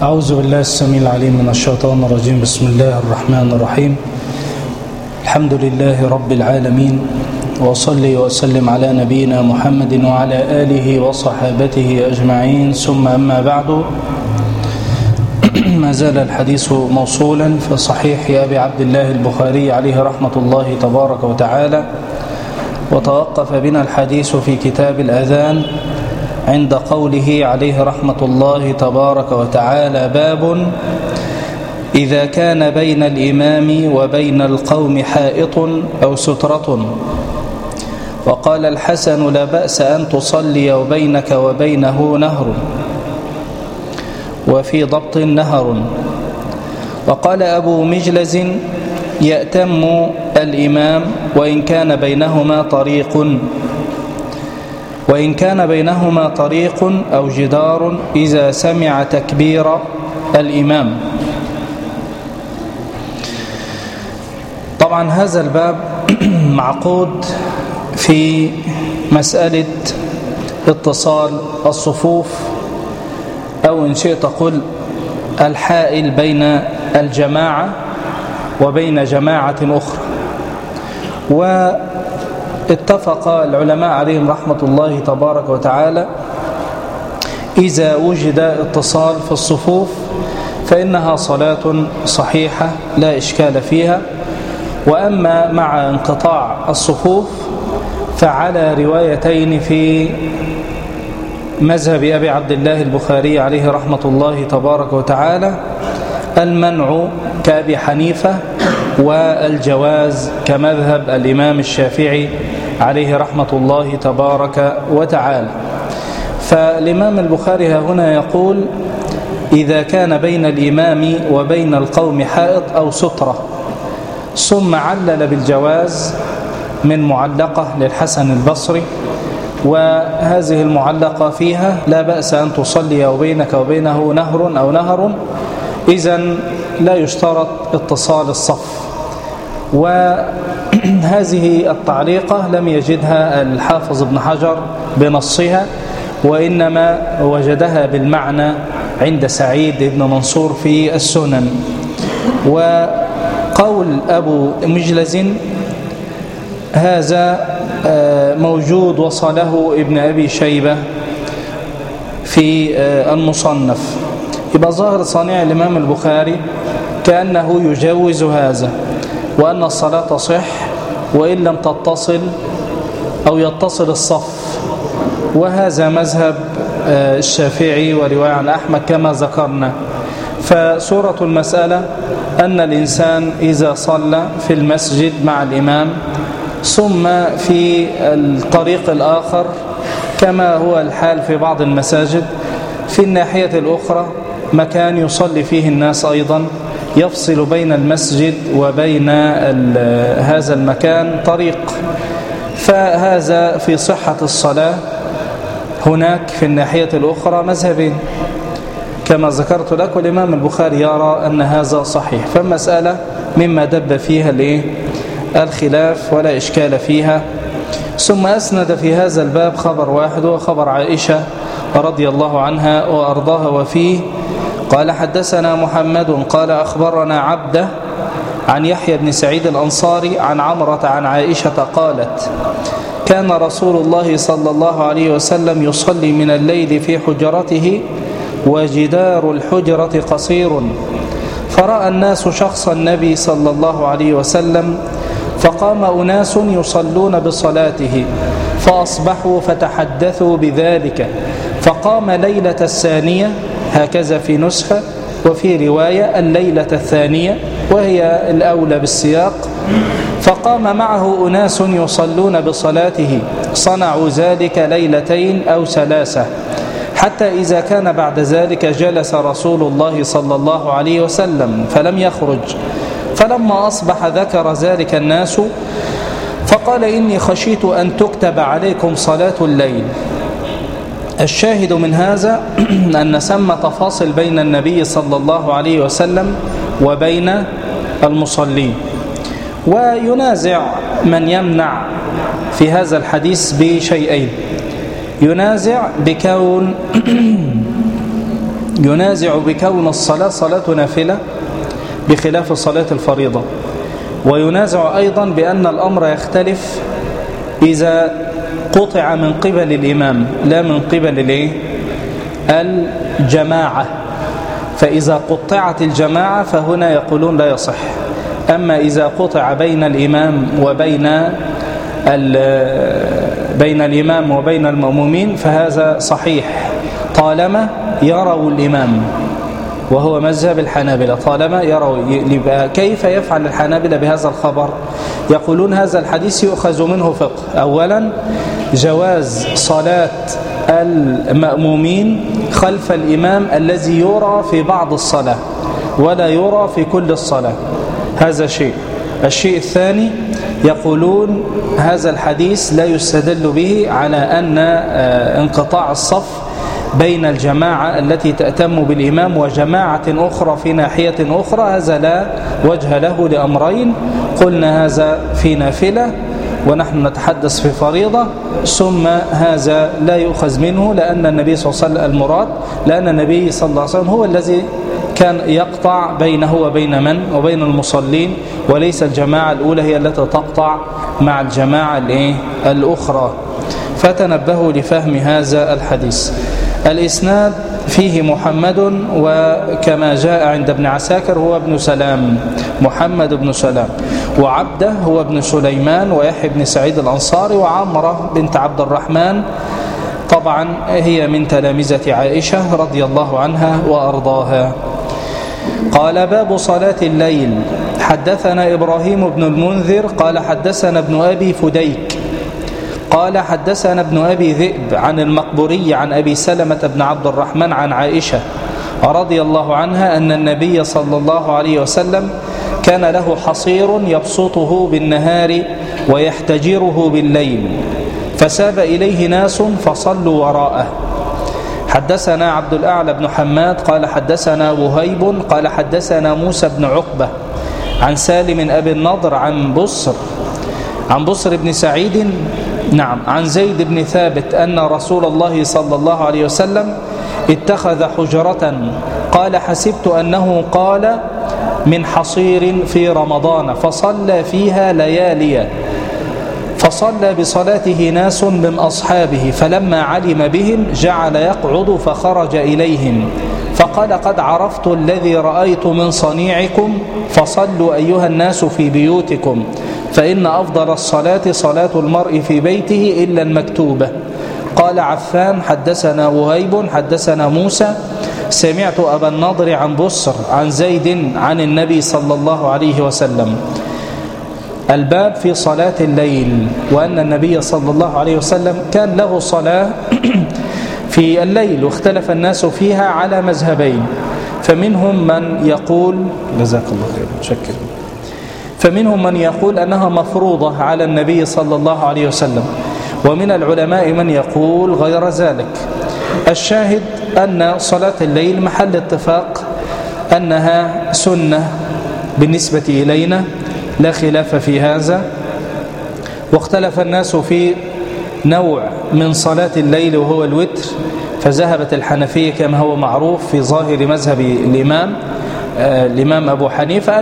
أعوذ بالله السميع العليم من الشيطان الرجيم. بسم الله الرحمن الرحيم. الحمد لله رب العالمين، وصلي وسلم على نبينا محمد وعلى آله وصحابته أجمعين، ثم أما بعد. ما زال الحديث موصولا في صحيح أبي عبد الله البخاري عليه رحمة الله تبارك وتعالى، وتوقف بنا الحديث في كتاب الأذان عند قوله عليه رحمة الله تبارك وتعالى: باب إذا كان بين الإمام وبين القوم حائط أو سترة. وقال الحسن: لا بأس أن تصلي وبينك وبينه نهر، وفي ضبط نهر. وقال أبو مجلز: يأتم الإمام وإن كان بينهما طريق أو جدار إذا سمع تكبير الإمام. طبعا هذا الباب معقود في مسألة اتصال الصفوف، أو إن شئت قل الحائل بين الجماعة وبين جماعة أخرى. واتفق العلماء عليهم رحمة الله تبارك وتعالى: إذا وجد اتصال في الصفوف فإنها صلاة صحيحة لا إشكال فيها. وأما مع انقطاع الصفوف فعلى روايتين في مذهب أبي عبد الله البخاري عليه رحمة الله تبارك وتعالى: المنع كأبي حنيفة، والجواز كمذهب الإمام الشافعي عليه رحمة الله تبارك وتعالى. فالإمام البخاري هنا يقول: إذا كان بين الإمام وبين القوم حائط أو سترة، ثم علل بالجواز من معلقة للحسن البصري، وهذه المعلقة فيها: لا بأس أن تصلي وبينك وبينه نهر أو نهر، إذن لا يشترط اتصال الصف. وهذه التعليقة لم يجدها الحافظ ابن حجر بنصها، وإنما وجدها بالمعنى عند سعيد بن منصور في السنن. وقول أبو مجلز هذا موجود وصله ابن أبي شيبة في المصنف. يبقى ظاهر صانع الإمام البخاري كأنه يجوز هذا، وأن الصلاة تصح وإن لم تتصل أو يتصل الصف. وهذا مذهب الشافعي ورواية عن أحمد كما ذكرنا. فصورة المسألة أن الإنسان إذا صلى في المسجد مع الإمام ثم في الطريق الآخر كما هو الحال في بعض المساجد في الناحية الأخرى مكان يصلي فيه الناس أيضا، يفصل بين المسجد وبين هذا المكان طريق، فهذا في صحة الصلاة هناك في الناحية الأخرى مذهبين كما ذكرت لك، والإمام البخاري يرى أن هذا صحيح. فالمسألة مما دب فيها الخلاف ولا إشكال فيها. ثم أسند في هذا الباب خبر واحد، وخبر عائشة رضي الله عنها وأرضاها، وفيه قال: حدثنا محمد قال أخبرنا عبده عن يحيى بن سعيد الأنصاري عن عمرة عن عائشة قالت: كان رسول الله صلى الله عليه وسلم يصلي من الليل في حجرته وجدار الحجرة قصير، فرأى الناس شخص النبي صلى الله عليه وسلم، فقام أناس يصلون بصلاته فأصبحوا فتحدثوا بذلك، فقام ليلة الثانية، هكذا في نسخة، وفي رواية الليلة الثانية وهي الأولى بالسياق، فقام معه أناس يصلون بصلاته، صنعوا ذلك ليلتين أو ثلاثة، حتى إذا كان بعد ذلك جلس رسول الله صلى الله عليه وسلم فلم يخرج. فلما أصبح ذكر ذلك الناس، فقال: إني خشيت أن تكتب عليكم صلاة الليل. الشاهد من هذا أن ثمة فاصل بين النبي صلى الله عليه وسلم وبين المصلين. وينازع من يمنع في هذا الحديث بشيئين: ينازع ينازع بكون الصلاة صلاة نافلة بخلاف صلاة الفريضة، وينازع أيضا بأن الأمر يختلف إذا قطع من قبل الإمام لا من قبل الجماعة. فإذا قطعت الجماعة فهنا يقولون لا يصح. أما إذا قطع بين الإمام وبين المأمومين فهذا صحيح طالما يروا الإمام، وهو مذهب الحنابلة. طالما يروا، كيف يفعل الحنابلة بهذا الخبر؟ يقولون هذا الحديث يؤخذ منه فقه. أولا جواز صلاة المأمومين خلف الإمام الذي يرى في بعض الصلاة ولا يرى في كل الصلاة، هذا شيء. الشيء الثاني يقولون هذا الحديث لا يستدل به على أن انقطاع الصف بين الجماعة التي تأتم بالإمام وجماعة أخرى في ناحية أخرى، هذا لا وجه له لأمرين. قلنا هذا في نافلة ونحن نتحدث في فريضة، ثم هذا لا يؤخذ منه لأن النبي صلى الله عليه وسلم المراد، لأن النبي صلى الله عليه وسلم هو الذي كان يقطع بينه وبين من؟ وبين المصلين، وليس الجماعة الأولى هي التي تقطع مع الجماعة الأخرى. فتنبهوا لفهم هذا الحديث. الإسناد فيه محمد، وكما جاء عند ابن عساكر هو ابن سلام، محمد بن سلام، وعبده هو ابن سليمان، ويحيى بن سعيد الأنصاري، وعمرة بنت عبد الرحمن، طبعا هي من تلامذة عائشة رضي الله عنها وأرضاها. قال باب صلاة الليل. حدثنا إبراهيم بن المنذر قال حدثنا ابن أبي فديك قال حدثنا ابن أبي ذئب عن المقبوري عن أبي سلمة بن عبد الرحمن عن عائشة رضي الله عنها أن النبي صلى الله عليه وسلم كان له حصير يبسطه بالنهار ويحتجره بالليل، فساب إليه ناس فصلوا وراءه. حدثنا عبد الأعلى بن حماد قال حدثنا وهيب قال حدثنا موسى بن عقبة عن سالم أبي النضر عن بصر بن سعيد عن زيد بن ثابت أن رسول الله صلى الله عليه وسلم اتخذ حجرة، قال حسبت أنه قال من حصير في رمضان، فصلى فيها ليالي، فصلى بصلاته ناس من أصحابه، فلما علم بهم جعل يقعد فخرج إليهم فقال قد عرفت الذي رأيت من صنيعكم، فصلوا أيها الناس في بيوتكم، فإن أفضل الصلاة صلاة المرء في بيته إلا المكتوبة. قال عفان حدثنا وهيب حدثنا موسى سمعت أبا النضر عن بصر عن زيد عن النبي صلى الله عليه وسلم. الباب في صلاة الليل، وأن النبي صلى الله عليه وسلم كان له صلاة في الليل، واختلف الناس فيها على مذهبين، فمنهم من يقول جزاك الله خير شكرا، فمنهم من يقول أنها مفروضة على النبي صلى الله عليه وسلم، ومن العلماء من يقول غير ذلك. الشاهد أن صلاة الليل محل اتفاق أنها سنة بالنسبة إلينا، لا خلاف في هذا. واختلف الناس في نوع من صلاة الليل وهو الوتر، فذهبت الحنفية كما هو معروف في ظاهر مذهب الإمام أبو حنيفة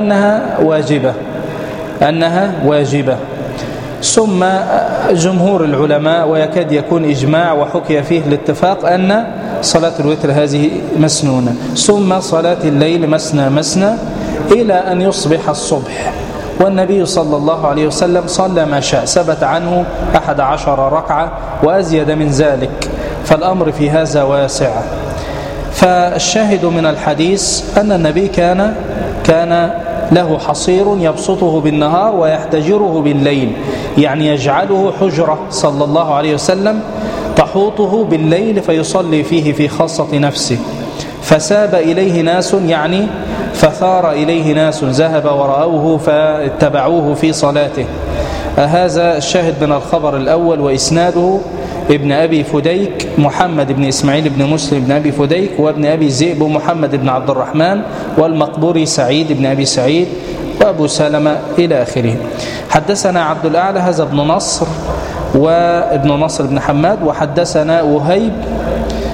أنها واجبة، ثم جمهور العلماء ويكاد يكون إجماع وحكي فيه الاتفاق أن صلاة الوتر هذه مسنونة، ثم صلاة الليل مسنى إلى أن يصبح الصبح. والنبي صلى الله عليه وسلم صلى ما شاء، ثبت عنه 11 ركعة وأزيد من ذلك، فالأمر في هذا واسع. فالشاهد من الحديث أن النبي كان له حصير يبسطه بالنهار ويحتجره بالليل، يعني يجعله حجرة صلى الله عليه وسلم تحوطه بالليل فيصلي فيه في خاصة نفسه. فساب إليه ناس، يعني فثار إليه ناس، ذهب ورأوه فاتبعوه في صلاته. هذا الشاهد من الخبر الأول. وإسناده ابن أبي فديك محمد بن إسماعيل بن مسلم بن أبي فديك، وابن أبي ذئب محمد بن عبد الرحمن، والمقبوري سعيد بن أبي سعيد، وأبو سلمة إلى آخره. حدثنا عبد الأعلى هذا ابن نصر وابن نصر بن حماد، وحدثنا وهيب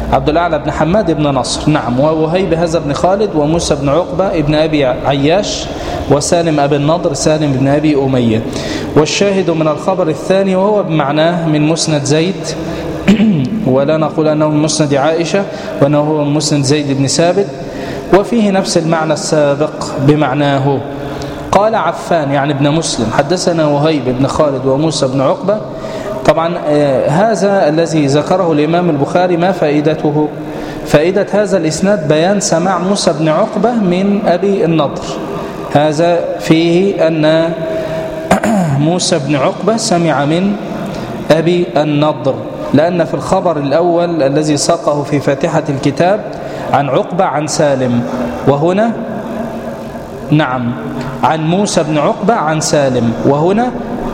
عبد الأعلى بن حماد بن نصر، نعم. ووهيب هذا بن خالد، وموسى بن عقبة ابن أبي عياش، وسالم أبي النضر سالم بن أبي أمية. والشاهد من الخبر الثاني وهو بمعناه من مسند زيد ولا نقول أنه من مسند عائشة، وأنه هو من مسند زيد بن ثابت، وفيه نفس المعنى السابق بمعناه. قال عفان يعني ابن مسلم حدثنا وهيب بن خالد وموسى بن عقبة. طبعا هذا الذي ذكره الإمام البخاري ما فائدته؟ فائدة هذا الإسناد بيان سماع موسى بن عقبة من أبي النضر. هذا فيه أن موسى بن عقبة سمع من أبي النضر، لأن في الخبر الأول الذي ساقه في فاتحة الكتاب عن عقبة عن سالم، وهنا نعم عن موسى بن عقبة عن سالم، وهنا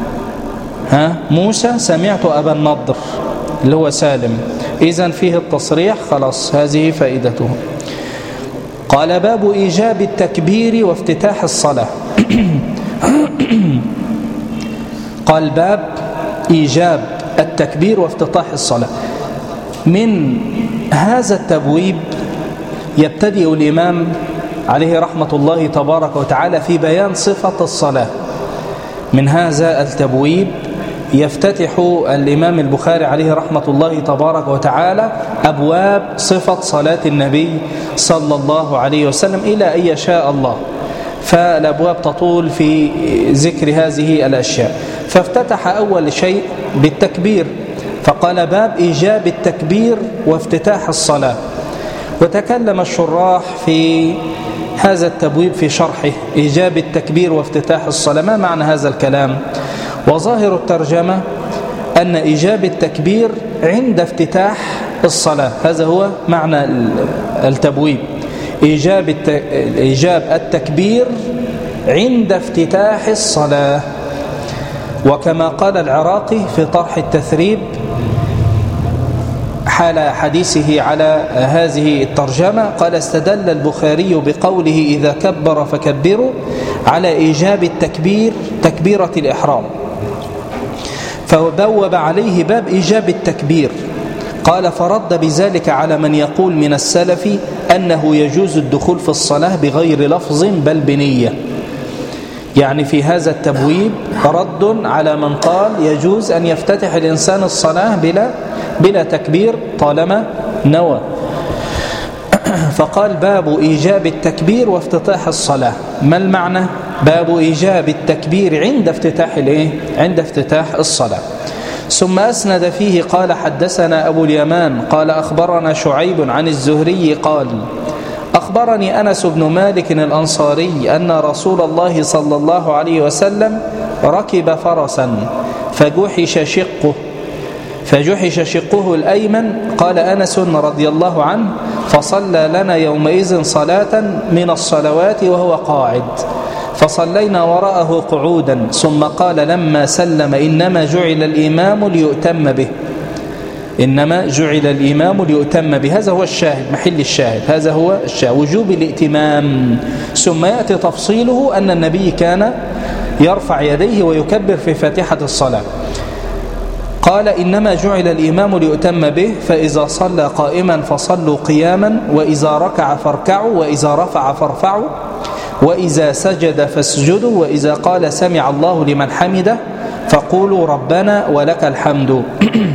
موسى سمعت أبا النضر اللي هو سالم. إذن فيه التصريح، خلاص هذه فائدته. قال باب إيجاب التكبير وافتتاح الصلاة. قال باب إيجاب التكبير وافتتاح الصلاة. من هذا التبويب يبتدئ الإمام عليه رحمة الله تبارك وتعالى في بيان صفة الصلاة. من هذا التبويب يفتتح الإمام البخاري عليه رحمة الله تبارك وتعالى أبواب صفة صلاة النبي صلى الله عليه وسلم إلى أن يشاء الله، فالأبواب تطول في ذكر هذه الأشياء. فافتتح أول شيء بالتكبير، فقال باب إيجاب التكبير وافتتاح الصلاة. وتكلم الشراح في هذا التبويب في شرحه إيجاب التكبير وافتتاح الصلاة، ما معنى هذا الكلام؟ وظاهر الترجمة أن إيجاب التكبير عند افتتاح الصلاة، هذا هو معنى التبويب، إيجاب التكبير عند افتتاح الصلاة. وكما قال العراقي في طرح التثريب حال حديثه على هذه الترجمة، قال استدل البخاري بقوله إذا كبر فكبروا على إيجاب التكبير تكبيرة الإحرام، فبوب عليه باب إيجاب التكبير. قال فرد بذلك على من يقول من السلف أنه يجوز الدخول في الصلاة بغير لفظ بل بنية. يعني في هذا التبويب رد على من قال يجوز أن يفتتح الإنسان الصلاة بلا تكبير طالما نوى. فقال باب إيجاب التكبير وافتتاح الصلاة. ما المعنى؟ باب إيجاب التكبير عند افتتاح الصلاة. ثم أسند فيه قال حدثنا أبو اليمان قال أخبرنا شعيب عن الزهري قال أخبرني أنس بن مالك الأنصاري أن رسول الله صلى الله عليه وسلم ركب فرسا فجحش شقه الأيمن. قال أنس رضي الله عنه فصلى لنا يومئذ صلاة من الصلوات وهو قاعد، فصلينا وراءه قعودا، ثم قال لما سلم إنما جعل الإمام ليؤتم به. هذا هو الشاهد، محل الشاهد، هذا هو الشاهد، وجوب الائتمام. ثم يأتي تفصيله أن النبي كان يرفع يديه ويكبر في فاتحة الصلاة. قال إنما جعل الإمام ليؤتم به، فإذا صلى قائما فصلوا قياما، وإذا ركع فاركعوا، وإذا رفع فارفعوا، وإذا سجد فاسجدوا، وإذا قال سمع الله لمن حمده فقولوا ربنا ولك الحمد.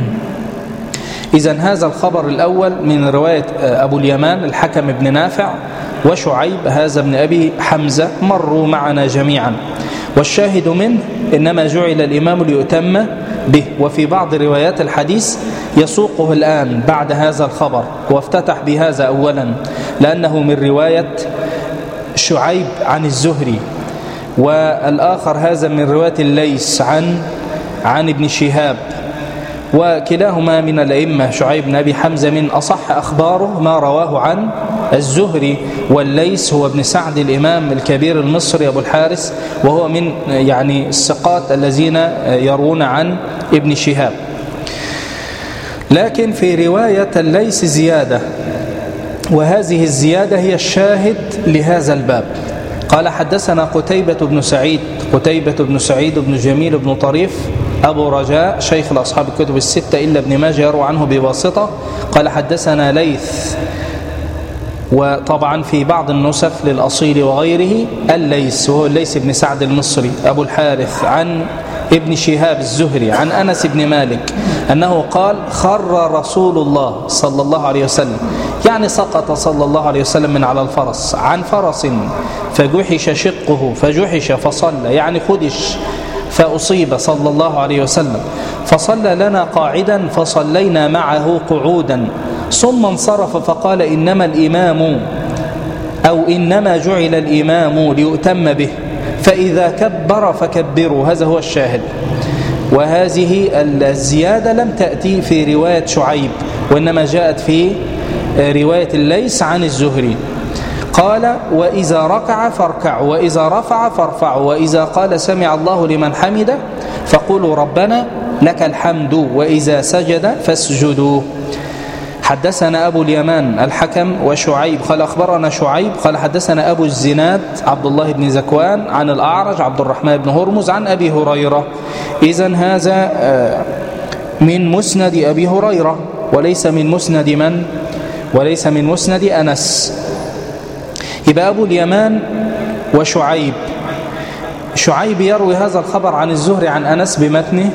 إذن هذا الخبر الأول من رواية أبو اليمان الحكم بن نافع وشعيب هذا ابن أبي حمزة مروا معنا جميعا. والشاهد منه إنما جعل الإمام ليؤتم به. وفي بعض روايات الحديث يسوقه الآن بعد هذا الخبر، وافتتح بهذا أولا لأنه من رواية شعيب عن الزهري، والآخر هذا من رواية الليث عن ابن شهاب، وكلاهما من الأئمة. شعيب بن أبي حمزة من أصح أخباره ما رواه عن الزهري، والليث هو ابن سعد الإمام الكبير المصري أبو الحارث، وهو من الثقات الذين يروون عن ابن شهاب. لكن في رواية الليث زيادة، وهذه الزيادة هي الشاهد لهذا الباب. قال حدثنا قتيبة بن سعيد بن جميل بن طريف أبو رجاء شيخ الأصحاب الكتب الستة إلا ابن ماجه يروى عنه بواسطة. قال حدثنا ليث، وطبعا في بعض النسخ للأصيل وغيره الليث، وهو الليث بن سعد المصري أبو الحارث، عن ابن شهاب الزهري عن أنس بن مالك أنه قال خر رسول الله صلى الله عليه وسلم، يعني سقط صلى الله عليه وسلم من على الفرس عن فرس فجحش شقه فجحش فصلى، يعني خدش فأصيب صلى الله عليه وسلم، فصلى لنا قاعدا فصلينا معه قعودا، ثم انصرف فقال إنما الإمام أو إنما جعل الإمام ليؤتم به، فإذا كبر فكبروا. هذا هو الشاهد. وهذه الزيادة لم تأتي في رواية شعيب، وإنما جاءت في رواية الليث عن الزهري. قال وإذا ركع فاركعوا، وإذا رفع فارفعوا، وإذا قال سمع الله لمن حمده فقولوا ربنا لك الحمد، وإذا سجد فاسجدوا. حدثنا أبو اليمان الحكم وشعيب قال أخبرنا شعيب قال حدثنا أبو الزناد عبد الله بن زكوان عن الأعرج عبد الرحمن بن هرمز عن أبي هريرة. إذن هذا من مسند أبي هريرة وليس من مسند من؟ وليس من مسند أنس. يبقى أبو اليمان وشعيب، شعيب يروي هذا الخبر عن الزهري عن أنس بمتنه،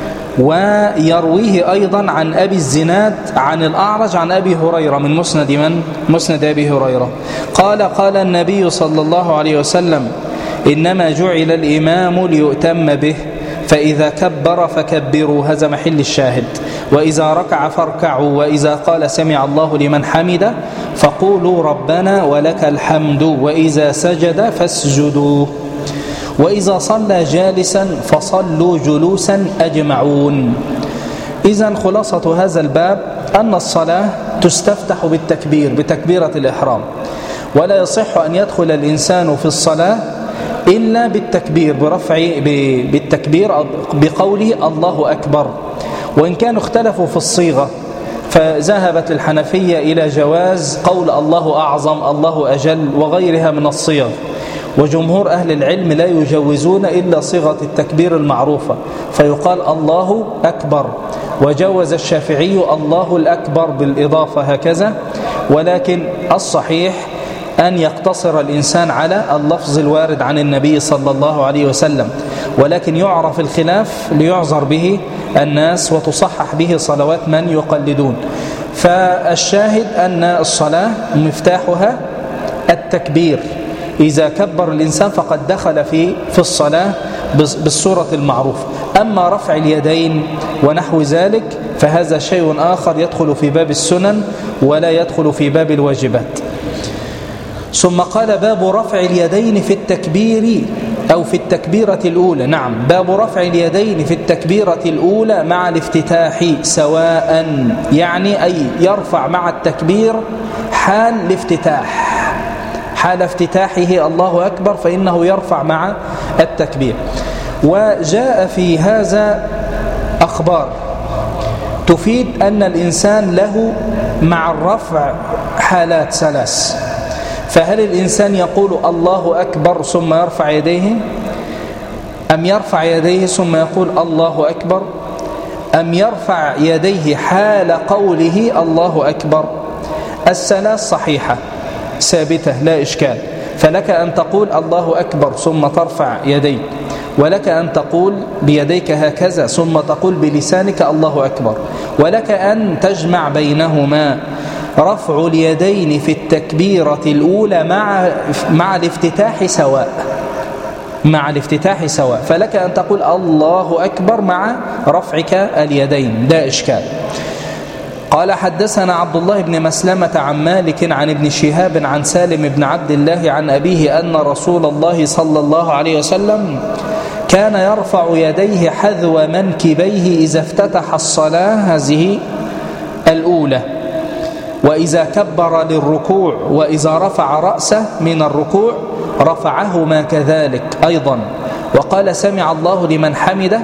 ويرويه أيضا عن أبي الزناد عن الأعرج عن أبي هريرة من مسند من؟ مسند أبي هريرة. قال النبي صلى الله عليه وسلم إنما جعل الإمام ليؤتم به، فإذا كبر فكبروا. هذا محل الشاهد. وإذا ركع فاركعوا، وإذا قال سمع الله لمن حمده فقولوا ربنا ولك الحمد، وإذا سجد فاسجدوا، وإذا صلى جالسا فصلوا جلوسا أجمعون. إذن خلاصة هذا الباب أن الصلاة تستفتح بالتكبير، بتكبيرة الإحرام، ولا يصح أن يدخل الإنسان في الصلاة إلا بالتكبير، بالتكبير بقوله الله أكبر. وإن كانوا اختلفوا في الصيغة، فذهبت الحنفية إلى جواز قول الله أعظم الله أجل وغيرها من الصيغ، وجمهور أهل العلم لا يجوزون إلا صيغة التكبير المعروفة، فيقال الله أكبر. وجوز الشافعي الله الأكبر بالإضافة هكذا، ولكن الصحيح أن يقتصر الإنسان على اللفظ الوارد عن النبي صلى الله عليه وسلم، ولكن يعرف الخلاف ليعذر به الناس وتصحح به صلوات من يقلدون. فالشاهد أن الصلاة مفتاحها التكبير، إذا كبر الإنسان فقد دخل في الصلاة بالصورة المعروفة. أما رفع اليدين ونحو ذلك فهذا شيء آخر يدخل في باب السنن ولا يدخل في باب الواجبات. ثم قال باب رفع اليدين في التكبير أو في التكبيرة الأولى. نعم، باب رفع اليدين في التكبيرة الأولى مع الافتتاح سواء، يعني أي يرفع مع التكبير حال الافتتاح، حال افتتاحه الله أكبر فإنه يرفع مع التكبير. وجاء في هذا أخبار تفيد أن الإنسان له مع الرفع حالات ثلاث. فهل الإنسان يقول الله أكبر ثم يرفع يديه، أم يرفع يديه ثم يقول الله أكبر، أم يرفع يديه حال قوله الله أكبر؟ الثلاث صحيحة ثابتة لا إشكال. فلك أن تقول الله أكبر ثم ترفع يديك، ولك أن تقول بيديك هكذا ثم تقول بلسانك الله أكبر، ولك أن تجمع بينهما، رفع اليدين في التكبيرة الأولى مع الافتتاح سواء، مع الافتتاح سواء. فلك أن تقول الله أكبر مع رفعك اليدين لا إشكال. قال حدثنا عبد الله بن مسلمة عن مالك عن ابن شهاب عن سالم بن عبد الله عن أبيه أن رسول الله صلى الله عليه وسلم كان يرفع يديه حذو منكبيه إذا افتتح الصلاة، هذه الأولى، وإذا كبر للركوع، وإذا رفع رأسه من الركوع رفعهما كذلك أيضا. وقال سمع الله لمن حمده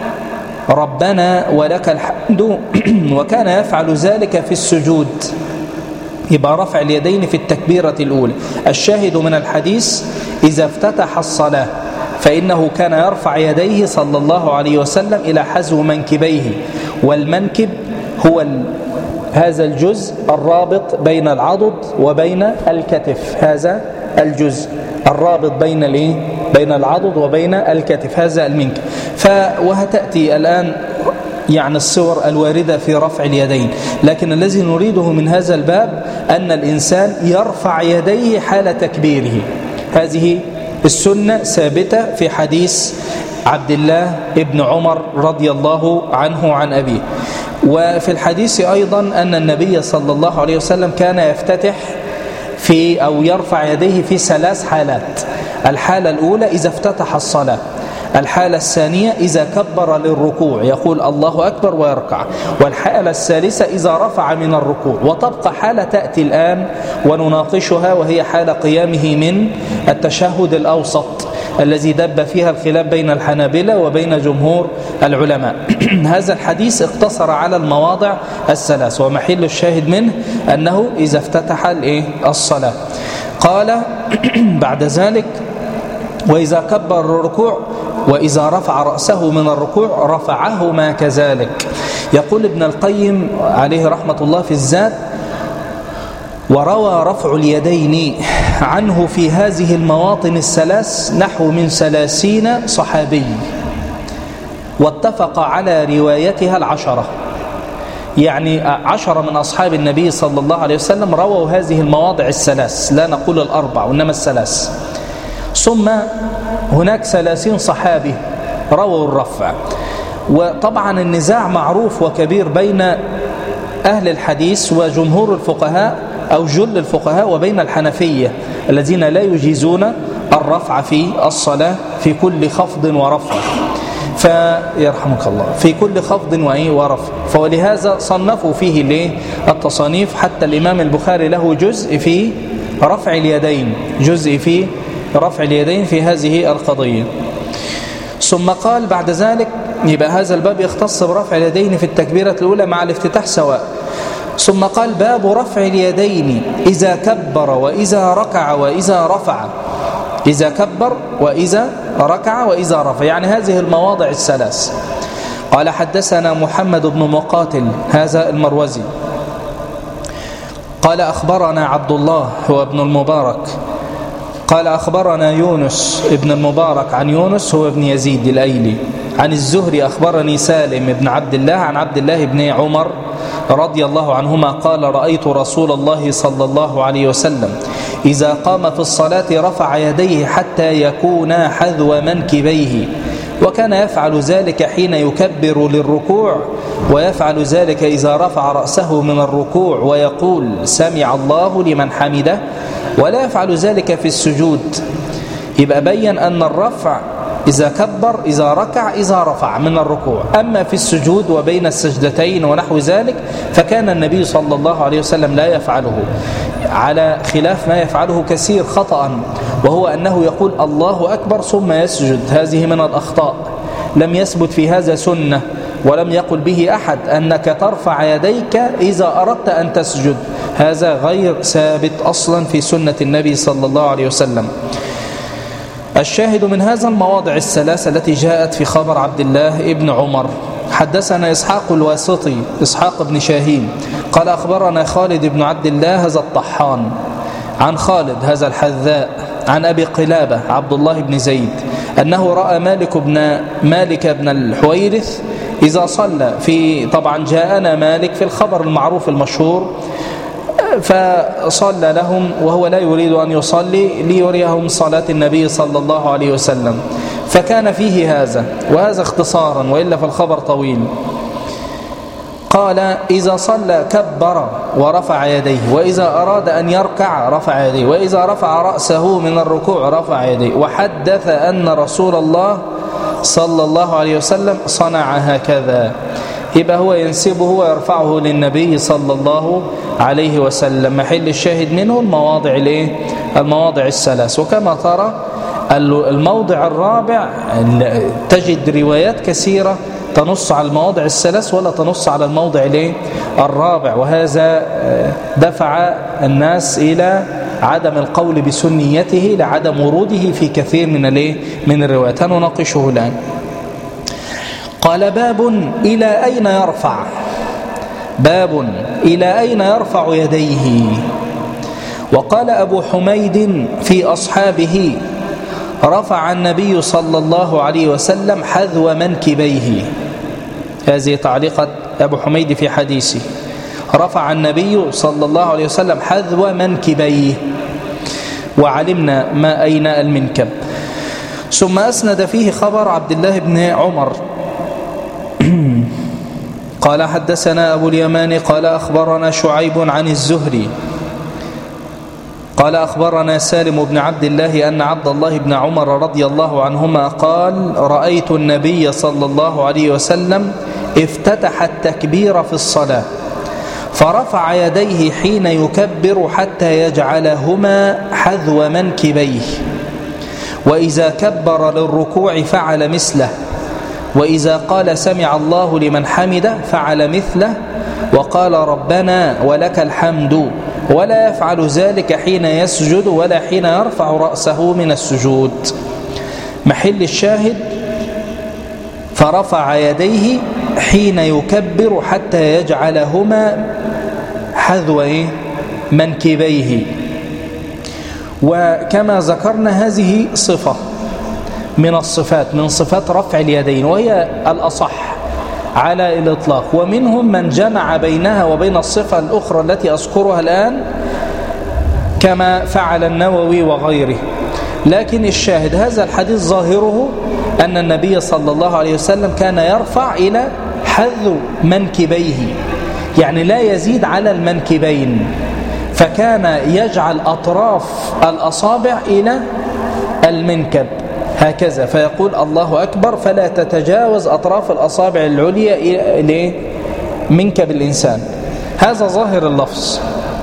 ربنا ولك الحمد، وكان يفعل ذلك في السجود. يبقى رفع اليدين في التكبيرة الأولى. الشاهد من الحديث إذا افتتح الصلاة فإنه كان يرفع يديه صلى الله عليه وسلم إلى حذو منكبيه، والمنكب هو هذا الجزء الرابط بين العضد وبين الكتف، هذا الجزء الرابط بين العضد وبين الكتف، هذا المنكب. وهتأتي الآن يعني الصور الواردة في رفع اليدين، لكن الذي نريده من هذا الباب أن الإنسان يرفع يديه حال تكبيره. هذه السنة ثابتة في حديث عبد الله ابن عمر رضي الله عنه عن أبيه. وفي الحديث أيضا أن النبي صلى الله عليه وسلم كان يفتتح أو يرفع يديه في 3 حالات. الحالة الأولى إذا افتتح الصلاة، الحالة الثانية إذا كبر للركوع يقول الله أكبر ويركع، والحالة الثالثة إذا رفع من الركوع. وتبقى حالة تأتي الآن ونناقشها، وهي حالة قيامه من التشهد الأوسط الذي دب فيها الخلاف بين الحنابلة وبين جمهور العلماء. هذا الحديث اقتصر على المواضع ال3، ومحل الشاهد منه أنه إذا افتتح الصلاة. قال بعد ذلك وإذا كبر الركوع وإذا رفع رأسه من الركوع رفعهما كذلك. يقول ابن القيم عليه رحمة الله في الزاد: وروى رفع اليدين عنه في هذه المواطن ال3 نحو من 30 صحابي، واتفق على روايتها 10، يعني 10 من أصحاب النبي صلى الله عليه وسلم رووا هذه المواضع ال3، لا نقول 4 وإنما 3. ثم هناك 30 صحابي رووا الرفع. وطبعا النزاع معروف وكبير بين أهل الحديث وجمهور الفقهاء أو جل الفقهاء وبين الحنفية الذين لا يجيزون الرفع في الصلاة في كل خفض ورفع، فيرحمك الله، في كل خفض ورفع. فولهذا صنفوا فيه التصانيف، حتى الإمام البخاري له جزء في رفع اليدين، جزء في رفع اليدين في هذه القضية. ثم قال بعد ذلك، يبقى هذا الباب يختص برفع اليدين في التكبيرة الأولى مع الافتتاح سواء. ثم قال باب رفع اليدين إذا كبر وإذا ركع وإذا رفع، إذا كبر وإذا ركع وإذا رفع، يعني هذه المواضع ال3. قال حدثنا محمد بن مقاتل هذا المروزي قال أخبرنا عبد الله هو ابن المبارك قال أخبرنا يونس ابن المبارك عن يونس هو ابن يزيد الأيلي عن الزهري أخبرني سالم ابن عبد الله عن عبد الله بن عمر رضي الله عنهما قال رأيت رسول الله صلى الله عليه وسلم إذا قام في الصلاة رفع يديه حتى يكونا حذو منكبيه، وكان يفعل ذلك حين يكبر للركوع، ويفعل ذلك إذا رفع رأسه من الركوع ويقول سمع الله لمن حمده، ولا يفعل ذلك في السجود. يبقى بين أن الرفع إذا كبر إذا ركع إذا رفع من الركوع، أما في السجود وبين السجدتين ونحو ذلك فكان النبي صلى الله عليه وسلم لا يفعله، على خلاف ما يفعله كثير خطأ، وهو أنه يقول الله أكبر ثم يسجد. هذه من الأخطاء، لم يثبت في هذا سنة ولم يقل به أحد أنك ترفع يديك إذا أردت أن تسجد، هذا غير ثابت أصلا في سنة النبي صلى الله عليه وسلم. الشاهد من هذا المواضع ال3 التي جاءت في خبر عبد الله ابن عمر. حدثنا إسحاق الواسطي إسحاق بن شاهين قال أخبرنا خالد بن عبد الله هذا الطحان عن خالد هذا الحذاء عن أبي قلابة عبد الله بن زيد أنه رأى مالك بن الحويرث إذا صلى طبعا جاءنا مالك في الخبر المعروف المشهور، فصلى لهم وهو لا يريد أن يصلي ليريهم صلاة النبي صلى الله عليه وسلم، فكان فيه هذا، وهذا اختصارا وإلا فالخبر طويل. قال إذا صلى كبر ورفع يديه، وإذا أراد أن يركع رفع يديه، وإذا رفع رأسه من الركوع رفع يديه، وحدث أن رسول الله صلى الله عليه وسلم صنع هكذا. يبقى هو ينسبه ويرفعه للنبي صلى الله عليه وسلم. محل الشاهد منه المواضع ال3. وكما ترى الموضع الرابع تجد روايات كثيرة تنص على المواضع ال3 ولا تنص على الموضع الرابع، وهذا دفع الناس إلى عدم القول بسنيته لعدم وروده في كثير من الروايات. هنناقشه الآن. قال باب إلى أين يرفع، باب إلى أين يرفع يديه. وقال أبو حميد في أصحابه: رفع النبي صلى الله عليه وسلم حذو منكبيه. هذه تعليقة أبو حميد في حديثه: رفع النبي صلى الله عليه وسلم حذو منكبيه، وعلمنا ما أين المنكب. ثم أسند فيه خبر عبد الله بن عمر قال: حدثنا أبو اليمان قال أخبرنا شعيب عن الزهري قال أخبرنا سالم بن عبد الله أن عبد الله بن عمر رضي الله عنهما قال: رأيت النبي صلى الله عليه وسلم افتتح التكبير في الصلاة فرفع يديه حين يكبر حتى يجعلهما حذو منكبيه، وإذا كبر للركوع فعل مثله، وإذا قال سمع الله لمن حمده فعل مثله، وقال ربنا ولك الحمد، ولا يفعل ذلك حين يسجد ولا حين يرفع رأسه من السجود. محل الشاهد: فرفع يديه حين يكبر حتى يجعلهما حذو منكبيه. وكما ذكرنا هذه صفة من الصفات، من صفات رفع اليدين، وهي الأصح على الإطلاق. ومنهم من جمع بينها وبين الصفة الأخرى التي أذكرها الآن كما فعل النووي وغيره. لكن الشاهد: هذا الحديث ظاهره أن النبي صلى الله عليه وسلم كان يرفع إلى حذو منكبيه، يعني لا يزيد على المنكبين، فكان يجعل أطراف الأصابع إلى المنكب هكذا، فيقول الله أكبر، فلا تتجاوز أطراف الأصابع العليا إلى منكب الإنسان. هذا ظاهر اللفظ.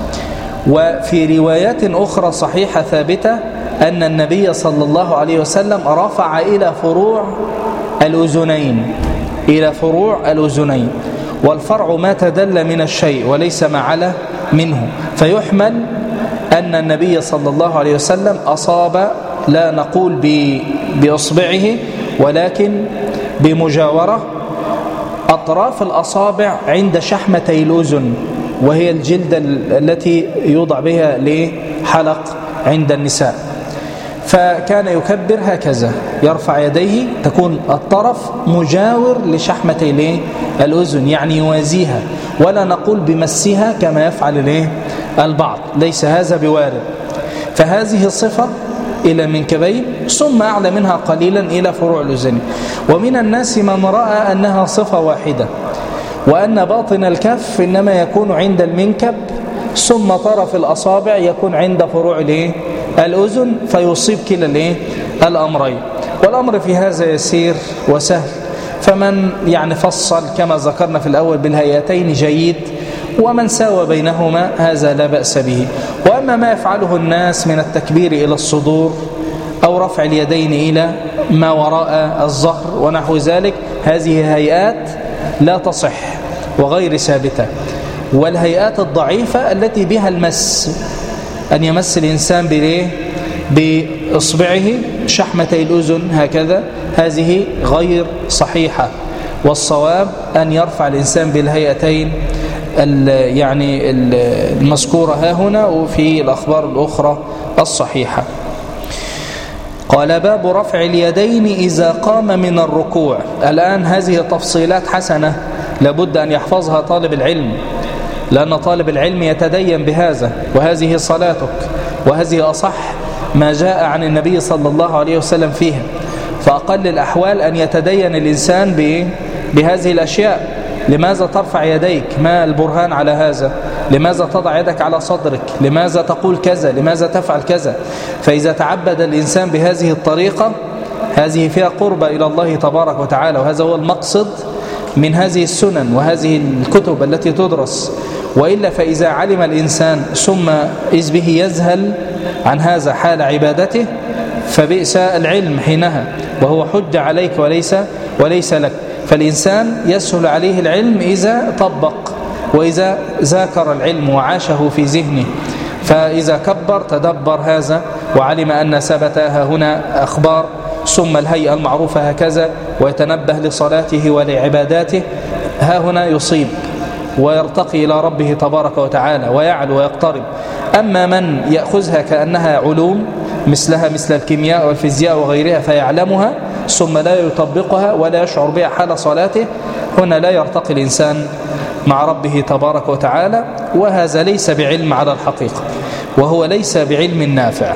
وفي روايات أخرى صحيحة ثابتة أن النبي صلى الله عليه وسلم رفع إلى فروع الأذنين، إلى فروع الأذنين، والفرع ما تدل من الشيء وليس ما علا منه، فيحمل أن النبي صلى الله عليه وسلم أصاب، لا نقول بإصبعه ولكن بمجاورة أطراف الأصابع عند شحمتي الأذن، وهي الجلدة التي يوضع بها لحلق عند النساء. فكان يكبر هكذا، يرفع يديه تكون الطرف مجاور لشحمتي الأذن، يعني يوازيها، ولا نقول بمسها كما يفعل البعض، ليس هذا بوارد. فهذه صفة إلى منكبين، ثم أعلى منها قليلا إلى فروع الأذن. ومن الناس من رأى أنها صفة واحدة، وأن باطن الكف إنما يكون عند المنكب، ثم طرف الأصابع يكون عند فروع الأذن، فيصيب كلا الأمرين. والأمر في هذا يسير وسهل، فمن يعني فصل كما ذكرنا في الأول بالهيئتين جيد، ومن ساوى بينهما هذا لا بأس به. وأما ما يفعله الناس من التكبير إلى الصدور أو رفع اليدين إلى ما وراء الظهر ونحو ذلك، هذه هيئات لا تصح وغير ثابتة. والهيئات الضعيفة التي بها المس، أن يمس الإنسان بإصبعه شحمتي الأذن هكذا، هذه غير صحيحة. والصواب أن يرفع الإنسان بالهيئتين يعني المذكورة ها هنا وفي الأخبار الأخرى الصحيحة. قال: باب رفع اليدين إذا قام من الركوع. الآن هذه تفصيلات حسنة لابد أن يحفظها طالب العلم، لأن طالب العلم يتدين بهذا، وهذه صلاتك، وهذه أصح ما جاء عن النبي صلى الله عليه وسلم فيها. فأقل الأحوال أن يتدين الإنسان بهذه الأشياء. لماذا ترفع يديك؟ ما البرهان على هذا؟ لماذا تضع يدك على صدرك؟ لماذا تقول كذا؟ لماذا تفعل كذا؟ فإذا تعبد الإنسان بهذه الطريقة، هذه فيها قربة إلى الله تبارك وتعالى، وهذا هو المقصد من هذه السنن وهذه الكتب التي تدرس. وإلا فإذا علم الإنسان ثم إذ به يذهل عن هذا حال عبادته، فبئس العلم حينها، وهو حج عليك وليس لك. فالإنسان يسهل عليه العلم إذا طبق، وإذا ذاكر العلم وعاشه في ذهنه. فإذا كبر تدبر هذا وعلم أن ثبتها هنا أخبار ثم الهيئة المعروفة هكذا، ويتنبه لصلاته ولعباداته، ها هنا يصيب ويرتقي إلى ربه تبارك وتعالى ويعلو ويقترب. أما من يأخذها كأنها علوم مثلها مثل الكيمياء والفيزياء وغيرها فيعلمها ثم لا يطبقها ولا يشعر بها حال صلاته، هنا لا يرتقي الإنسان مع ربه تبارك وتعالى، وهذا ليس بعلم على الحقيقة، وهو ليس بعلم نافع.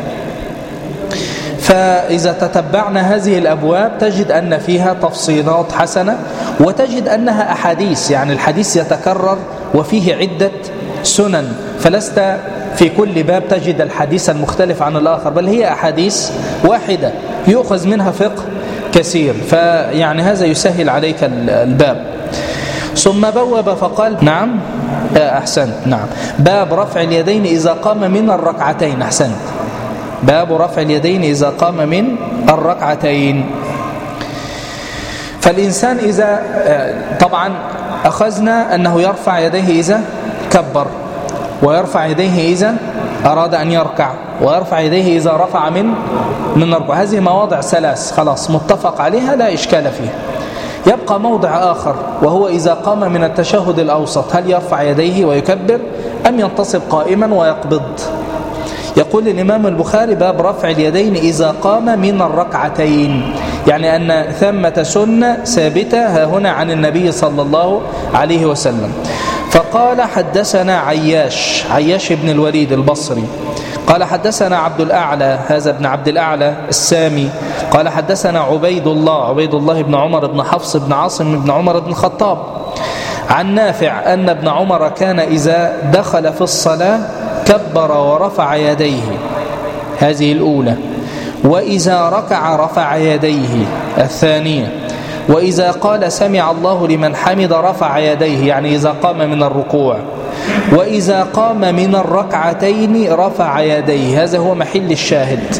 فإذا تتبعنا هذه الأبواب تجد أن فيها تفصيلات حسنة، وتجد أنها أحاديث، يعني الحديث يتكرر وفيه عدة سنن، فلست في كل باب تجد الحديث المختلف عن الآخر، بل هي أحاديث واحدة يؤخذ منها فقه كثير، فيعني هذا يسهل عليك الباب. ثم بوب فقال نعم أحسنت، نعم، باب رفع اليدين إذا قام من الركعتين. أحسنت، باب رفع اليدين إذا قام من الركعتين. فالإنسان إذا طبعا أخذنا أنه يرفع يديه إذا كبر، ويرفع يديه إذا أراد أن يركع، ويرفع يديه إذا رفع من الركوع. هذه مواضع ثلاث خلاص متفق عليها لا إشكال فيها. يبقى موضع آخر وهو إذا قام من التشهد الأوسط، هل يرفع يديه ويكبر أم ينتصب قائما ويقبض؟ يقول الإمام البخاري باب رفع اليدين إذا قام من الركعتين، يعني أن ثمة سنة ثابتة ها هنا عن النبي صلى الله عليه وسلم. فقال حدثنا عياش بن الوليد البصري قال حدثنا عبد الأعلى، هذا ابن عبد الأعلى السامي، قال حدثنا عبيد الله بن عمر بن حفص بن عاصم بن عمر بن الخطاب عن نافع أن ابن عمر كان إذا دخل في الصلاة كبر ورفع يديه، هذه الأولى، وإذا ركع رفع يديه، الثانية، وإذا قال سمع الله لمن حمد رفع يديه، يعني إذا قام من الركوع، وإذا قام من الركعتين رفع يديه، هذا هو محل الشاهد.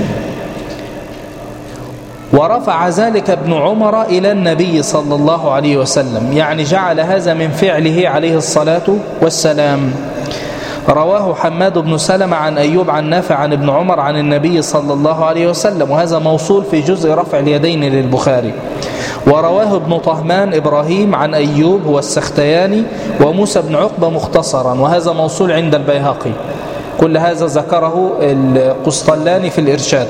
ورفع ذلك ابن عمر إلى النبي صلى الله عليه وسلم، يعني جعل هذا من فعله عليه الصلاة والسلام. رواه حماد بن سلمة عن أيوب عن نافع عن ابن عمر عن النبي صلى الله عليه وسلم، وهذا موصول في جزء رفع اليدين للبخاري. ورواه ابن طهمان إبراهيم عن أيوب هو السختياني وموسى بن عقبة مختصرا، وهذا موصول عند البيهقي. كل هذا ذكره القسطلاني في الإرشاد.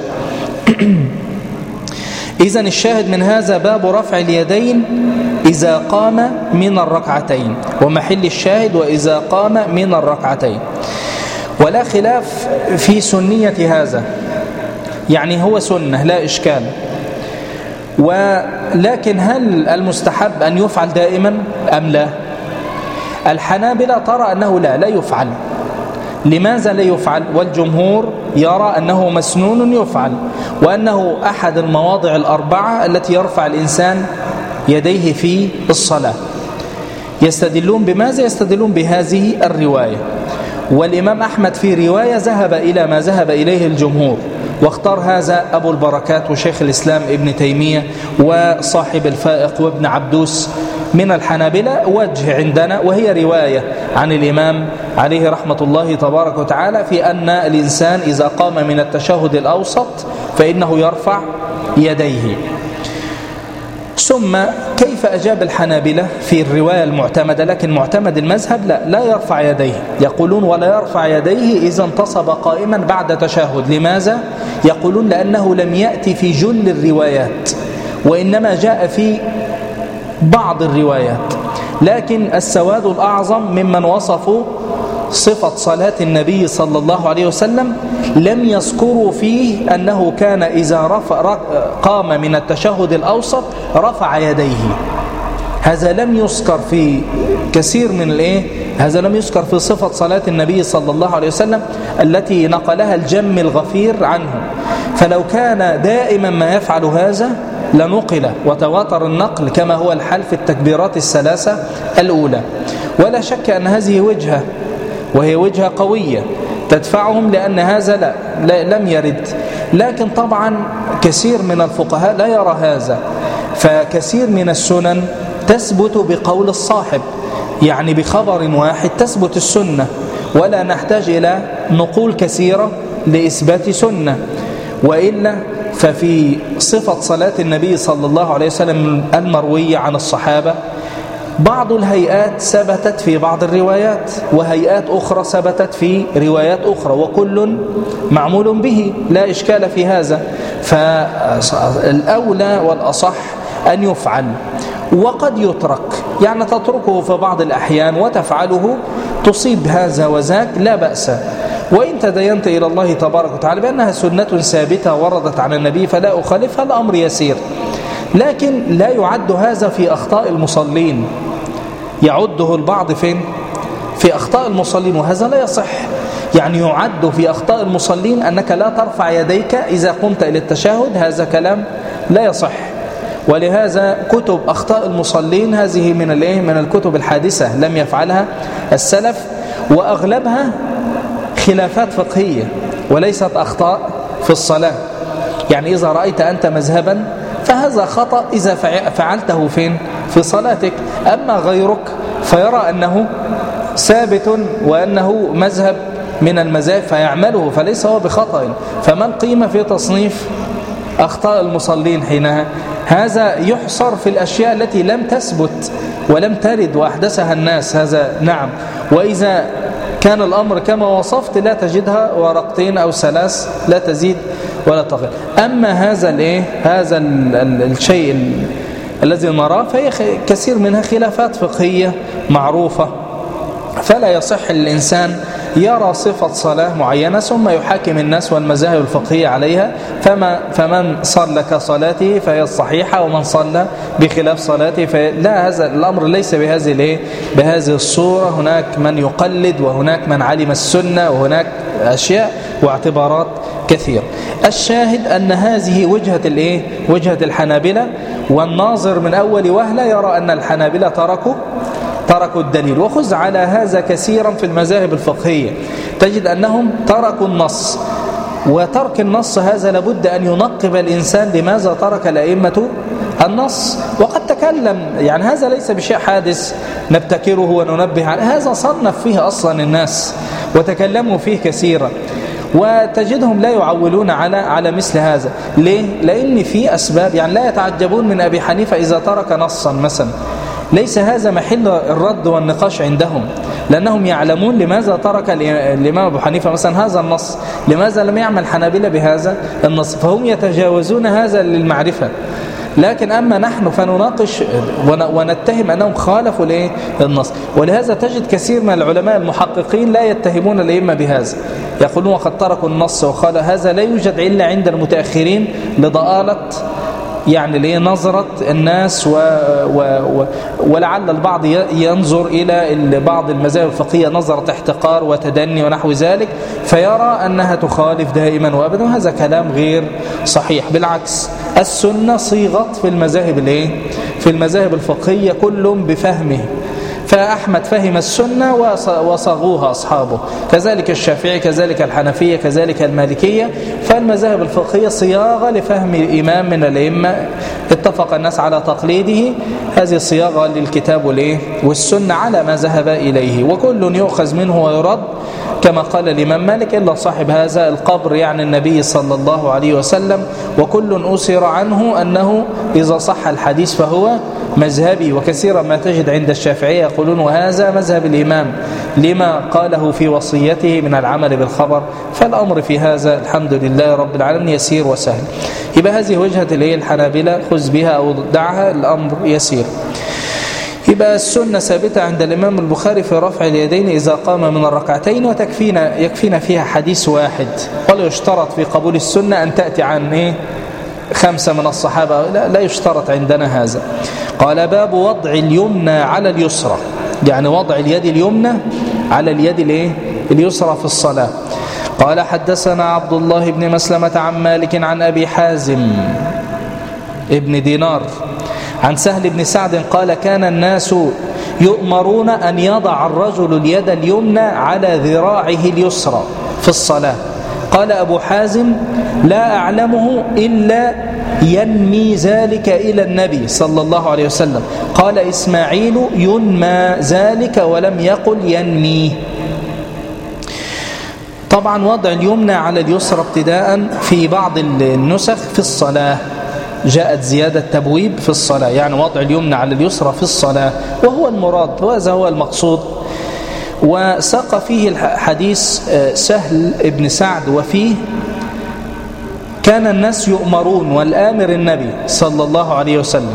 إذن الشاهد من هذا باب رفع اليدين إذا قام من الركعتين، ومحل الشاهد وإذا قام من الركعتين. ولا خلاف في سنية هذا، يعني هو سنة لا إشكال، ولكن هل المستحب أن يفعل دائما أم لا؟ الحنابلة ترى أنه لا يفعل. لماذا لا يفعل؟ والجمهور يرى أنه مسنون يفعل، وأنه أحد المواضع الأربعة التي يرفع الإنسان يديه في الصلاة. يستدلون بماذا؟ يستدلون بهذه الرواية. والإمام أحمد في رواية ذهب إلى ما ذهب إليه الجمهور، واختار هذا أبو البركات وشيخ الإسلام ابن تيمية وصاحب الفائق وابن عبدوس من الحنابلة وجه عندنا، وهي رواية عن الإمام عليه رحمة الله تبارك وتعالى في أن الإنسان إذا قام من التشهد الأوسط فإنه يرفع يديه. ثم كيف أجاب الحنابلة في الرواية المعتمدة؟ لكن معتمد المذهب لا يرفع يديه، يقولون ولا يرفع يديه إذا انتصب قائما بعد تشهد. لماذا؟ يقولون لأنه لم يأتي في جل الروايات، وإنما جاء في بعض الروايات. لكن السواد الأعظم ممن وصفوا صفة صلاة النبي صلى الله عليه وسلم لم يذكروا فيه أنه كان إذا قام من التشهد الأوسط رفع يديه. هذا لم يذكر في كثير من هذا لم يذكر في صفة صلاة النبي صلى الله عليه وسلم التي نقلها الجم الغفير عنه. فلو كان دائما ما يفعل هذا لنقل وتواتر النقل كما هو الحال في التكبيرات الثلاثة الأولى. ولا شك أن هذه وجهة، وهي وجهة قوية تدفعهم، لأن هذا لم يرد. لكن طبعا كثير من الفقهاء لا يرى هذا، فكثير من السنن تثبت بقول الصاحب. يعني بخبر واحد تثبت السنة، ولا نحتاج إلى نقول كثيرة لإثبات سنة. وإلا ففي صفة صلاة النبي صلى الله عليه وسلم المروية عن الصحابة بعض الهيئات ثبتت في بعض الروايات، وهيئات أخرى ثبتت في روايات أخرى، وكل معمول به لا إشكال في هذا. فالأولى والأصح أن يفعل، وقد يترك، يعني تتركه في بعض الأحيان وتفعله تصيب هذا وذاك لا بأس. وإن تدينت إلى الله تبارك وتعالى بأنها سنة ثابتة وردت عن النبي فلا أخالفها، الأمر يسير. لكن لا يعد هذا في أخطاء المصلين، يعده البعض فين؟ في أخطاء المصلين، وهذا لا يصح. يعني يعد في أخطاء المصلين أنك لا ترفع يديك إذا قمت إلى التشهد، هذا كلام لا يصح. ولهذا كتب أخطاء المصلين هذه من الكتب الحادثة لم يفعلها السلف، وأغلبها خلافات فقهية وليست أخطاء في الصلاة. يعني إذا رأيت أنت مذهبا فهذا خطأ إذا فعلته فين؟ في صلاتك. أما غيرك فيرى أنه ثابت وأنه مذهب من المذاهب فيعمله، فليس هو بخطأ. فما القيمة في تصنيف أخطاء المصلين حينها؟ هذا يحصر في الأشياء التي لم تثبت ولم ترد وأحدثها الناس، هذا نعم. وإذا كان الأمر كما وصفت لا تجدها ورقتين أو ثلاث، لا تزيد ولا تقل. أما هذا الشيء الذي نراه فهي كثير منها خلافات فقهية معروفة، فلا يصح للإنسان يرى صفة صلاة معينة ثم يحاكم الناس والمذاهب الفقهية عليها. فمن صلى كصلاته فهي الصحيحة، ومن صلى بخلاف صلاته لا، هذا الأمر ليس بهذه الصورة. هناك من يقلد، وهناك من علم السنة، وهناك أشياء واعتبارات كثير. الشاهد أن هذه وجهة الحنابلة، والناظر من أول وهلة يرى أن الحنابلة تركوا الدليل. وخذ على هذا كثيرا في المذاهب الفقهية، تجد أنهم تركوا النص، وترك النص هذا لابد أن ينقب الإنسان لماذا ترك الأئمة النص. وقد تكلم، يعني هذا ليس بشيء حادث نبتكره وننبه عليه، هذا صنف فيه أصلا الناس وتكلموا فيه كثيرا، وتجدهم لا يعولون على مثل هذا. ليه؟ لأن في أسباب، يعني لا يتعجبون من أبي حنيفة إذا ترك نصا مثلا، ليس هذا محل الرد والنقاش عندهم، لأنهم يعلمون لماذا ترك الإمام أبو حنيفة مثلا هذا النص، لماذا لم يعمل حنابلة بهذا النص، فهم يتجاوزون هذا للمعرفة. لكن أما نحن فنناقش ونتهم أنهم خالفوا النص. ولهذا تجد كثير من العلماء المحققين لا يتهمون الأئمة بهذا، يقولون وقد تركوا النص وقال هذا لا يوجد إلا عند المتأخرين لضآلة يعني نظرة الناس ولعل البعض ينظر إلى بعض المذاهب الفقهية نظرة احتقار وتدني ونحو ذلك، فيرى أنها تخالف دائما وأبدا، وهذا كلام غير صحيح. بالعكس، السنة صيغت في المذاهب الفقهية كل بفهمه. فأحمد فهم السنة وصاغوها أصحابه، كذلك الشافعي، كذلك الحنفية، كذلك المالكية. فالمذاهب الفقهية صياغة لفهم الإمام من الأئمة اتفق الناس على تقليده، هذه صياغة للكتاب والسنة على ما ذهب إليه، وكل يؤخذ منه ويرد كما قال الإمام مالك إلا صاحب هذا القبر، يعني النبي صلى الله عليه وسلم، وكل أسر عنه أنه إذا صح الحديث فهو مذهبي. وكثيرا ما تجد عند الشافعية يقولون وهذا مذهب الإمام لما قاله في وصيته من العمل بالخبر. فالأمر في هذا الحمد لله رب العالمين يسير وسهل. يبقى هذه وجهة الحنابلة، خذ بها أو دعها، الأمر يسير. يبقى السنة ثابتة عند الإمام البخاري في رفع اليدين إذا قام من الركعتين، يكفينا فيها حديث واحد. ولا يشترط في قبول السنة أن تأتي عن 5 من الصحابة، لا يشترط عندنا هذا. قال باب وضع اليمنى على اليسرى، يعني وضع اليد اليمنى على اليد اليسرى في الصلاة. قال حدثنا عبد الله بن مسلمة عن مالك عن أبي حازم ابن دينار عن سهل بن سعد قال كان الناس يؤمرون أن يضع الرجل اليد اليمنى على ذراعه اليسرى في الصلاة. قال أبو حازم لا أعلمه إلا ينمي ذلك إلى النبي صلى الله عليه وسلم. قال إسماعيل ينمى ذلك ولم يقل ينمي. طبعا وضع اليمنى على اليسرى ابتداء في بعض النسخ في الصلاة جاءت زيادة تبويب في الصلاة، يعني وضع اليمنى على اليسرى في الصلاة، وهو المراد وهذا هو المقصود. وساق فيه الحديث سهل ابن سعد وفيه كان الناس يؤمرون والآمر النبي صلى الله عليه وسلم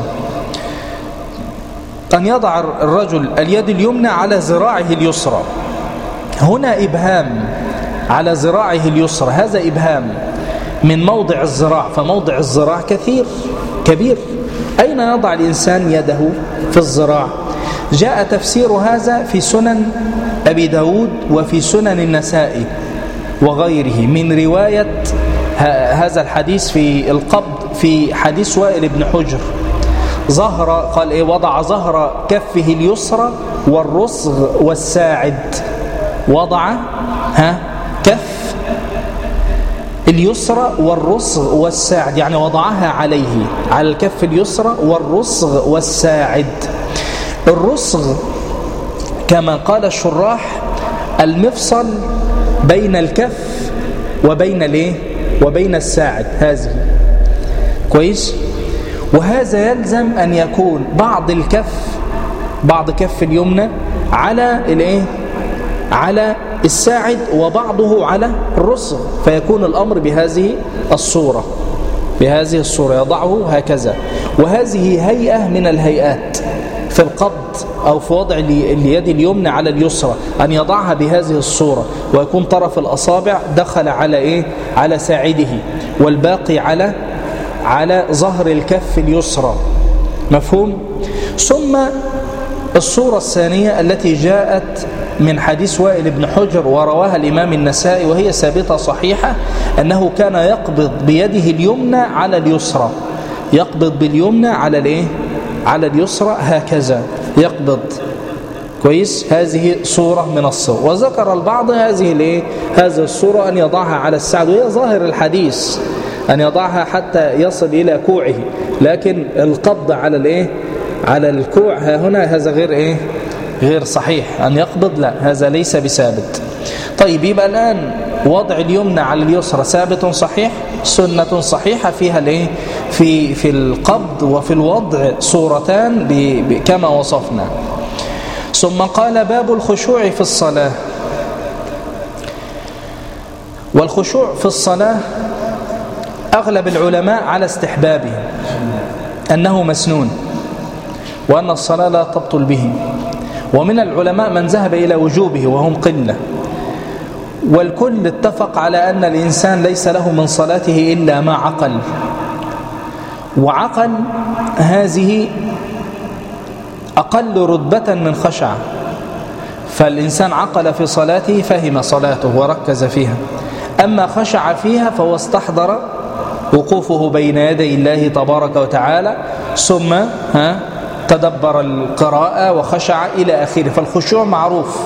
أن يضع الرجل اليد اليمنى على ذراعه اليسرى. هنا إبهام على ذراعه اليسرى، هذا إبهام من موضع الذراع، فموضع الذراع كبير. أين يضع الإنسان يده في الذراع؟ جاء تفسير هذا في سنن أبي داود وفي سنن النسائي وغيره من رواية هذا الحديث في القبض في حديث وائل بن حجر. قال وضع ظهر كفه اليسرى والرسغ والساعد. وضع كف اليسرى والرسغ والساعد، يعني وضعها على الكف اليسرى والرسغ والساعد. الرسغ كما قال الشراح المفصل بين الكف وبين الساعد، هذه كويس. وهذا يلزم أن يكون بعض كف اليمنى على الساعد وبعضه على الرسغ، فيكون الأمر بهذه الصورة يضعه هكذا. وهذه هيئة من الهيئات في القبض أو في وضع اليد اليمنى على اليسرى، أن يضعها بهذه الصورة ويكون طرف الأصابع دخل على ساعده والباقي على ظهر الكف اليسرى. مفهوم؟ ثم الصورة الثانية التي جاءت من حديث وائل بن حجر ورواها الإمام النسائي وهي ثابتة صحيحة، أنه كان يقبض بيده اليمنى على اليسرى، يقبض باليمنى على اليسرى هكذا يقبض. كويس. هذه صورة من الصور. وذكر البعض هذه الصورة أن يضعها على الساعد، وهي ظاهر الحديث أن يضعها حتى يصل إلى كوعه، لكن القبض على الكوع هنا هذا غير صحيح. أن يقبض لا، هذا ليس بثابت. طيب، يبقى الآن وضع اليمنى على اليسرى ثابت صحيح، سنة صحيحة فيها في القبض وفي الوضع صورتان كما وصفنا. ثم قال باب الخشوع في الصلاة. والخشوع في الصلاة أغلب العلماء على استحبابه، أنه مسنون وأن الصلاة لا تبطل به. ومن العلماء من ذهب إلى وجوبه وهم قلة، والكل اتفق على أن الإنسان ليس له من صلاته إلا ما عقل، وعقل هذه أقل رتبة من خشع. فالإنسان عقل في صلاته فهم صلاته وركز فيها، أما خشع فيها فهو استحضر وقوفه بين يدي الله تبارك وتعالى، ثم تدبر القراءة وخشع إلى آخره. فالخشوع معروف،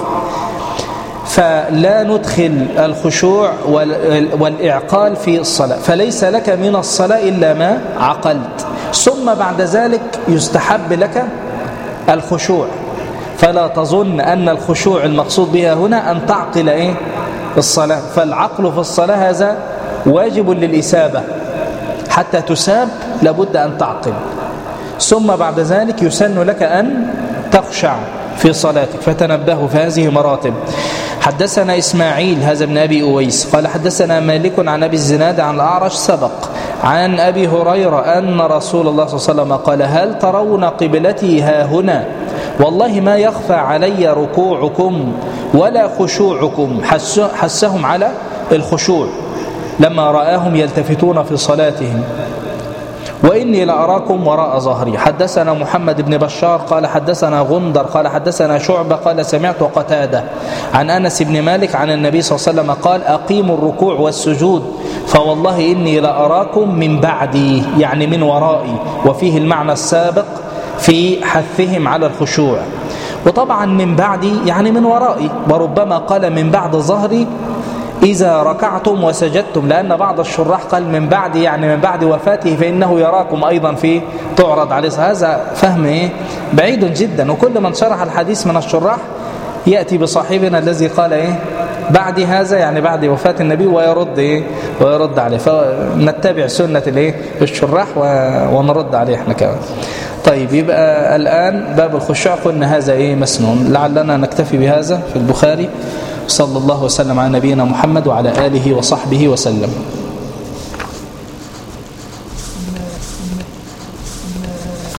فلا ندخل الخشوع والإعقال في الصلاة، فليس لك من الصلاة إلا ما عقلت. ثم بعد ذلك يستحب لك الخشوع، فلا تظن أن الخشوع المقصود بها هنا أن تعقل الصلاة، فالعقل في الصلاة هذا واجب للإسابة، حتى تساب لابد أن تعقل. ثم بعد ذلك يسن لك أن تخشع في صلاتك، فتنبهوا في هذه مراتب. حدثنا إسماعيل هذا ابن أبي أويس قال حدثنا مالك عن أبي الزناد عن الأعرج سبق عن أبي هريرة أن رسول الله صلى الله عليه وسلم قال هل ترون قبلتي ها هنا والله ما يخفى علي ركوعكم ولا خشوعكم. حسهم على الخشوع لما رآهم يلتفتون في صلاتهم. وإني لأراكم وراء ظهري. حدثنا محمد بن بشار قال حدثنا غندر قال حدثنا شعبة قال سمعت قتادة عن أنس بن مالك عن النبي صلى الله عليه وسلم قال أقيموا الركوع والسجود فوالله إني لأراكم من بعدي، يعني من ورائي، وفيه المعنى السابق في حثهم على الخشوع. وطبعا من بعدي يعني من ورائي، وربما قال من بعد ظهري إذا ركعتم وسجدتم، لأن بعض الشراح قال من بعد، يعني من بعد وفاته، فإنه يراكم أيضا في تعرض عليه. هذا فهم بعيد جدا. وكل من شرح الحديث من الشراح يأتي بصاحبنا الذي قال بعد هذا، يعني بعد وفاة النبي، ويرد عليه. فنتبع سنة الشراح ونرد عليه احنا كمان. طيب، يبقى الآن باب الخشوع قلنا هذا مسنون. لعلنا نكتفي بهذا في البخاري. صلى الله وسلم على نبينا محمد وعلى آله وصحبه وسلم.